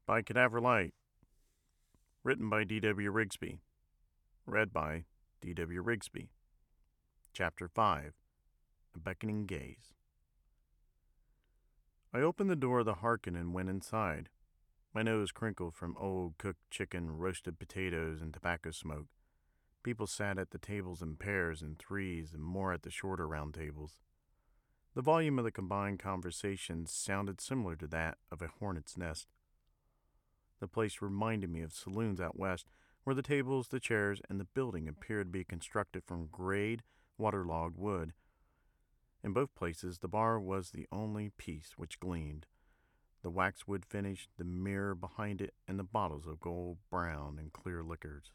By Cadaver Light, written by D.W. Rigsby, read by D.W. Rigsby. Chapter 5, A Beckoning Gaze. I opened the door of the Harkin and went inside. My nose crinkled from old cooked chicken, roasted potatoes, and tobacco smoke. People sat at the tables in pairs and threes and more at the shorter round tables. The volume of the combined conversations sounded similar to that of a hornet's nest. The place reminded me of saloons out west, where the tables, the chairs, and the building appeared to be constructed from grayed, waterlogged wood. In both places, the bar was the only piece which gleamed. The waxwood finish, the mirror behind it, and the bottles of gold, brown, and clear liquors.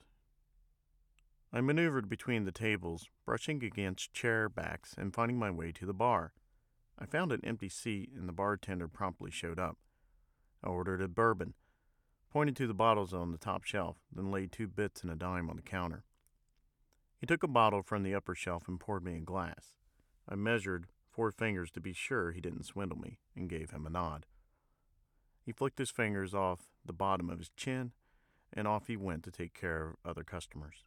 I maneuvered between the tables, brushing against chair backs and finding my way to the bar. I found an empty seat, and the bartender promptly showed up. I ordered a bourbon, pointed to the bottles on the top shelf, then laid 2 bits and a dime on the counter. He took a bottle from the upper shelf and poured me a glass. I measured 4 fingers to be sure he didn't swindle me, and gave him a nod. He flicked his fingers off the bottom of his chin, and off he went to take care of other customers.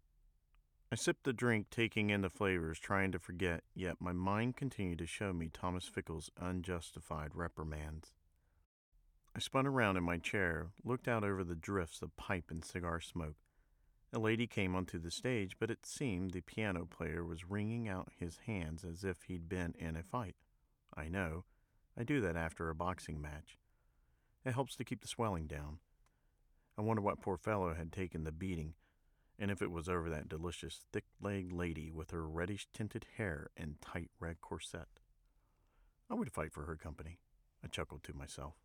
I sipped the drink, taking in the flavors, trying to forget, yet my mind continued to show me Thomas Fickle's unjustified reprimands. I spun around in my chair, looked out over the drifts of pipe and cigar smoke. A lady came onto the stage, but it seemed the piano player was wringing out his hands as if he'd been in a fight. I know. I do that after a boxing match. It helps to keep the swelling down. I wonder what poor fellow had taken the beating, and if it was over that delicious, thick-legged lady with her reddish-tinted hair and tight red corset. I would fight for her company, I chuckled to myself.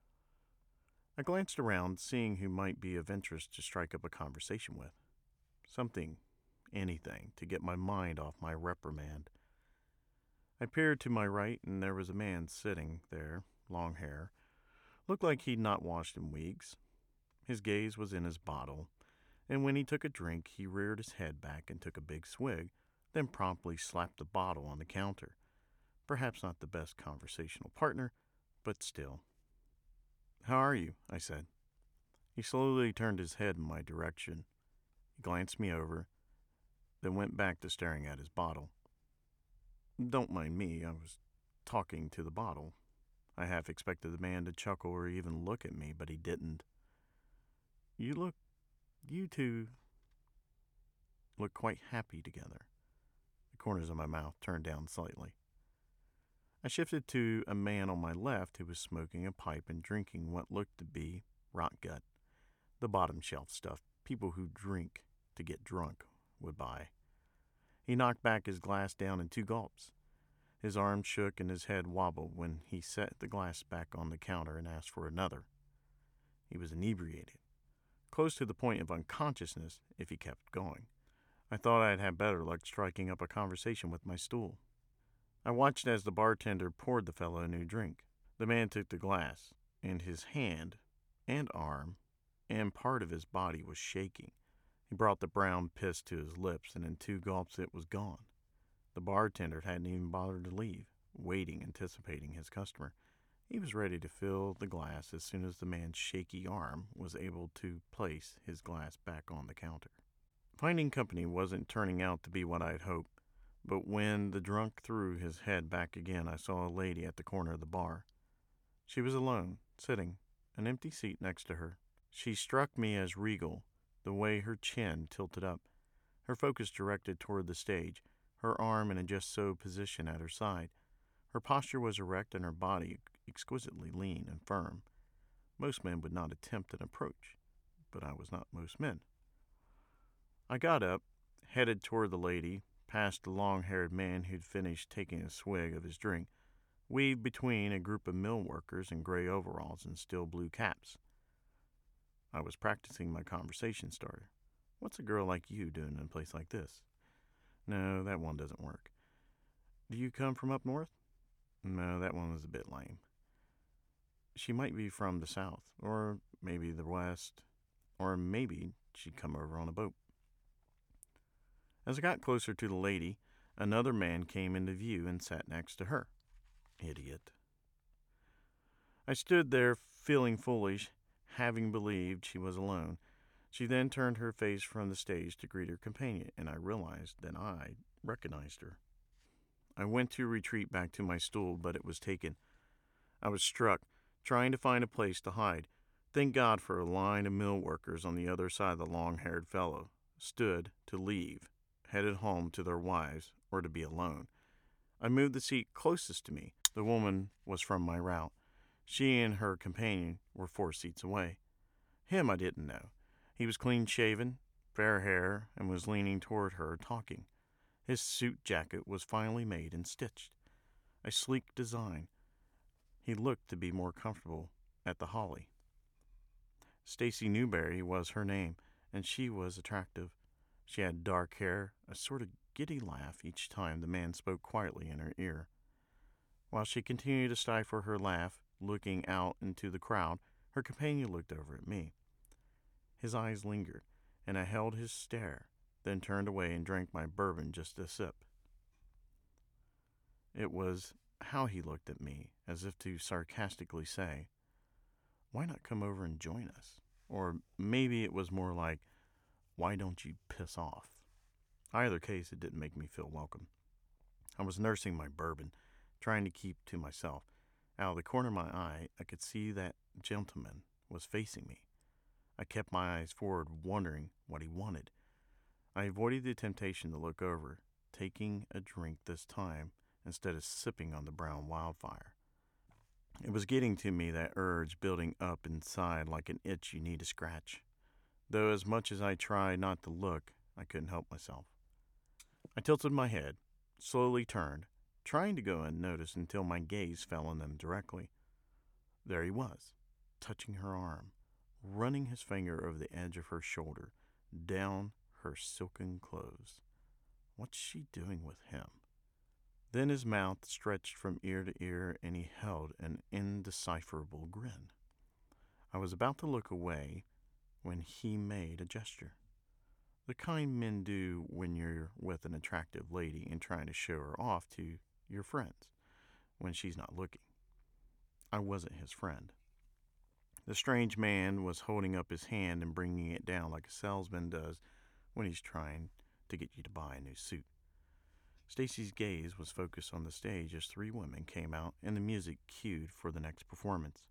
I glanced around, seeing who might be of interest to strike up a conversation with. Something, anything, to get my mind off my reprimand. I peered to my right, and there was a man sitting there, long hair. Looked like he'd not washed in weeks. His gaze was in his bottle, and when he took a drink, he reared his head back and took a big swig, then promptly slapped the bottle on the counter. Perhaps not the best conversational partner, but still. "How are you?" I said. He slowly turned his head in my direction. He glanced me over, then went back to staring at his bottle. Don't mind me, I was talking to the bottle. I half expected the man to chuckle or even look at me, but he didn't. You two look quite happy together." The corners of my mouth turned down slightly. I shifted to a man on my left who was smoking a pipe and drinking what looked to be rot gut, the bottom shelf stuff people who drink to get drunk would buy. He knocked back his glass down in 2 gulps. His arm shook and his head wobbled when he set the glass back on the counter and asked for another. He was inebriated, close to the point of unconsciousness if he kept going. I thought I'd have better luck striking up a conversation with my stool. I watched as the bartender poured the fellow a new drink. The man took the glass, and his hand and arm and part of his body was shaking. He brought the brown piss to his lips, and in 2 gulps it was gone. The bartender hadn't even bothered to leave, waiting, anticipating his customer. He was ready to fill the glass as soon as the man's shaky arm was able to place his glass back on the counter. Finding company wasn't turning out to be what I'd hoped. But when the drunk threw his head back again, I saw a lady at the corner of the bar. She was alone, sitting, an empty seat next to her. She struck me as regal, the way her chin tilted up, her focus directed toward the stage, her arm in a just-so position at her side. Her posture was erect and her body exquisitely lean and firm. Most men would not attempt an approach, but I was not most men. I got up, headed toward the lady, past the long-haired man who'd finished taking a swig of his drink, weaved between a group of mill workers in gray overalls and steel blue caps. I was practicing my conversation starter. "What's a girl like you doing in a place like this?" "No, that one doesn't work." "Do you come from up north?" "No, that one was a bit lame." She might be from the south, or maybe the west, or maybe she'd come over on a boat. As I got closer to the lady, another man came into view and sat next to her. Idiot. I stood there feeling foolish, having believed she was alone. She then turned her face from the stage to greet her companion, and I realized that I recognized her. I went to retreat back to my stool, but it was taken. I was struck, trying to find a place to hide. Thank God for a line of mill workers on the other side of the long-haired fellow, stood to leave, headed home to their wives, or to be alone. I moved the seat closest to me. The woman was from my route. She and her companion were 4 seats away. Him I didn't know. He was clean-shaven, fair hair, and was leaning toward her, talking. His suit jacket was finely made and stitched, a sleek design. He looked to be more comfortable at the Holly. Stacy Newberry was her name, and she was attractive. She had dark hair, a sort of giddy laugh each time the man spoke quietly in her ear. While she continued to stifle her laugh, looking out into the crowd, her companion looked over at me. His eyes lingered, and I held his stare, then turned away and drank my bourbon just a sip. It was how he looked at me, as if to sarcastically say, "Why not come over and join us?" Or maybe it was more like, "Why don't you piss off?" Either case, it didn't make me feel welcome. I was nursing my bourbon, trying to keep to myself. Out of the corner of my eye, I could see that gentleman was facing me. I kept my eyes forward, wondering what he wanted. I avoided the temptation to look over, taking a drink this time instead of sipping on the brown wildfire. It was getting to me, that urge building up inside like an itch you need to scratch. Though as much as I tried not to look, I couldn't help myself. I tilted my head, slowly turned, trying to go unnoticed until my gaze fell on them directly. There he was, touching her arm, running his finger over the edge of her shoulder, down her silken clothes. What's she doing with him? Then his mouth stretched from ear to ear, and he held an indecipherable grin. I was about to look away when he made a gesture. The kind men do when you're with an attractive lady and trying to show her off to your friends when she's not looking. I wasn't his friend. The strange man was holding up his hand and bringing it down like a salesman does when he's trying to get you to buy a new suit. Stacy's gaze was focused on the stage as 3 women came out and the music cued for the next performance.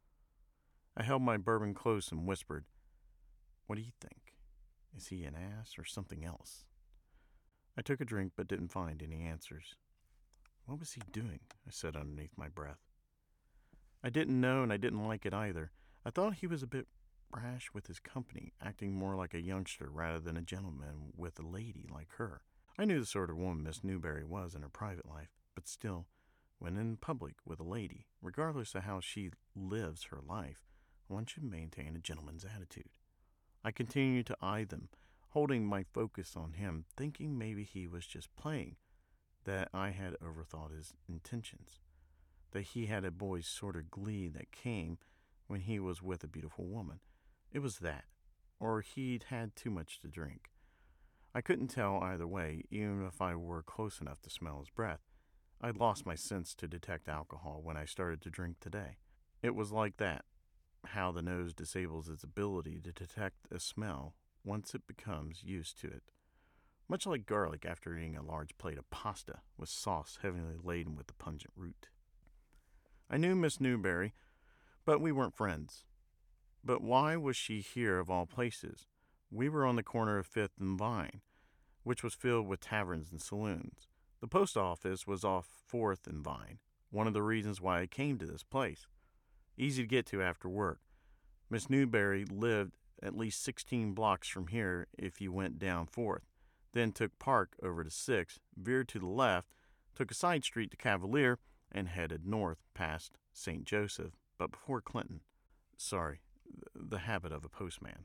I held my bourbon close and whispered, "What do you think? Is he an ass or something else?" I took a drink but didn't find any answers. "What was he doing?" I said underneath my breath. I didn't know, and I didn't like it either. I thought he was a bit brash with his company, acting more like a youngster rather than a gentleman with a lady like her. I knew the sort of woman Miss Newberry was in her private life, but still, when in public with a lady, regardless of how she lives her life, one should maintain a gentleman's attitude. I continued to eye them, holding my focus on him, thinking maybe he was just playing, that I had overthought his intentions, that he had a boy's sort of glee that came when he was with a beautiful woman. It was that, or he'd had too much to drink. I couldn't tell either way, even if I were close enough to smell his breath. I'd lost my sense to detect alcohol when I started to drink today. It was like that, how the nose disables its ability to detect a smell once it becomes used to it. Much like garlic after eating a large plate of pasta with sauce heavily laden with the pungent root. I knew Miss Newberry, but we weren't friends. But why was she here of all places? We were on the corner of 5th and Vine, which was filled with taverns and saloons. The post office was off 4th and Vine, one of the reasons why I came to this place. Easy to get to after work. Miss Newberry lived at least 16 blocks from here if you went down 4th, then took Park over to 6th, veered to the left, took a side street to Cavalier, and headed north past St. Joseph, but before Clinton. Sorry, the habit of a postman.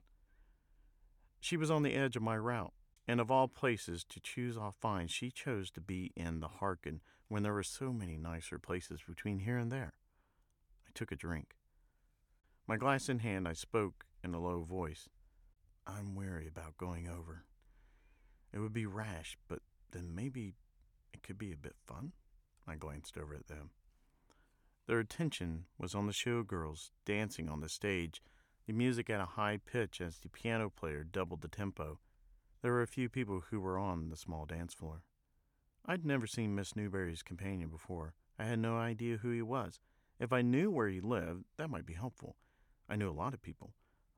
She was on the edge of my route, and of all places to choose off Vine, she chose to be in the Harkin when there were so many nicer places between here and there. I took a drink. My glass in hand, I spoke in a low voice. "I'm wary about going over. It would be rash, but then maybe it could be a bit fun." I glanced over at them. Their attention was on the showgirls dancing on the stage, the music at a high pitch as the piano player doubled the tempo. There were a few people who were on the small dance floor. I'd never seen Miss Newberry's companion before. I had no idea who he was. If I knew where he lived, that might be helpful. I knew a lot of people,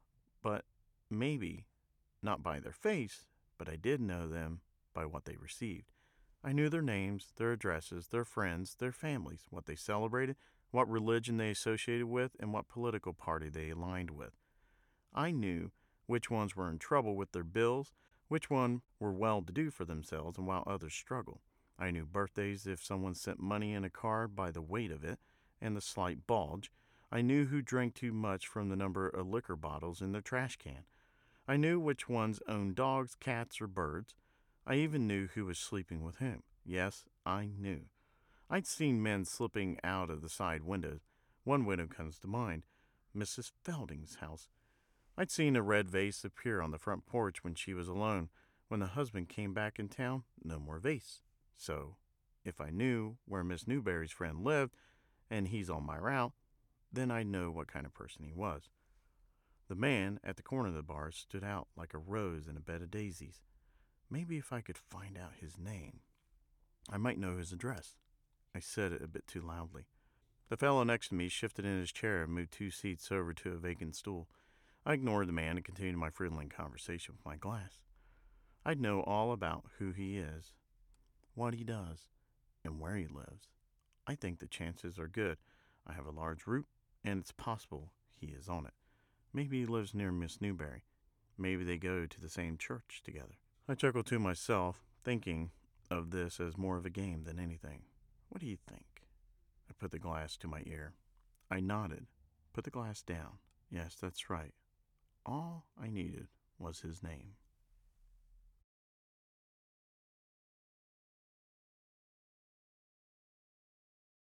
but maybe not by their face, but I did know them by what they received. I knew their names, their addresses, their friends, their families, what they celebrated, what religion they associated with, and what political party they aligned with. I knew which ones were in trouble with their bills, which ones were well to do for themselves, and while others struggled. I knew birthdays if someone sent money in a card by the weight of it and the slight bulge. I knew who drank too much from the number of liquor bottles in their trash can. I knew which ones owned dogs, cats, or birds. I even knew who was sleeping with whom. Yes, I knew. I'd seen men slipping out of the side windows. One window comes to mind, Mrs. Felding's house. I'd seen a red vase appear on the front porch when she was alone. When the husband came back in town, no more vase. So, if I knew where Miss Newberry's friend lived, and he's on my route, then I'd know what kind of person he was. The man at the corner of the bar stood out like a rose in a bed of daisies. Maybe if I could find out his name, I might know his address. I said it a bit too loudly. The fellow next to me shifted in his chair and moved 2 seats over to a vacant stool. I ignored the man and continued my friendly conversation with my glass. I'd know all about who he is, what he does, and where he lives. I think the chances are good. I have a large route, and it's possible he is on it. Maybe he lives near Miss Newberry. Maybe they go to the same church together. I chuckled to myself, thinking of this as more of a game than anything. What do you think? I put the glass to my ear. I nodded. Put the glass down. Yes, that's right. All I needed was his name.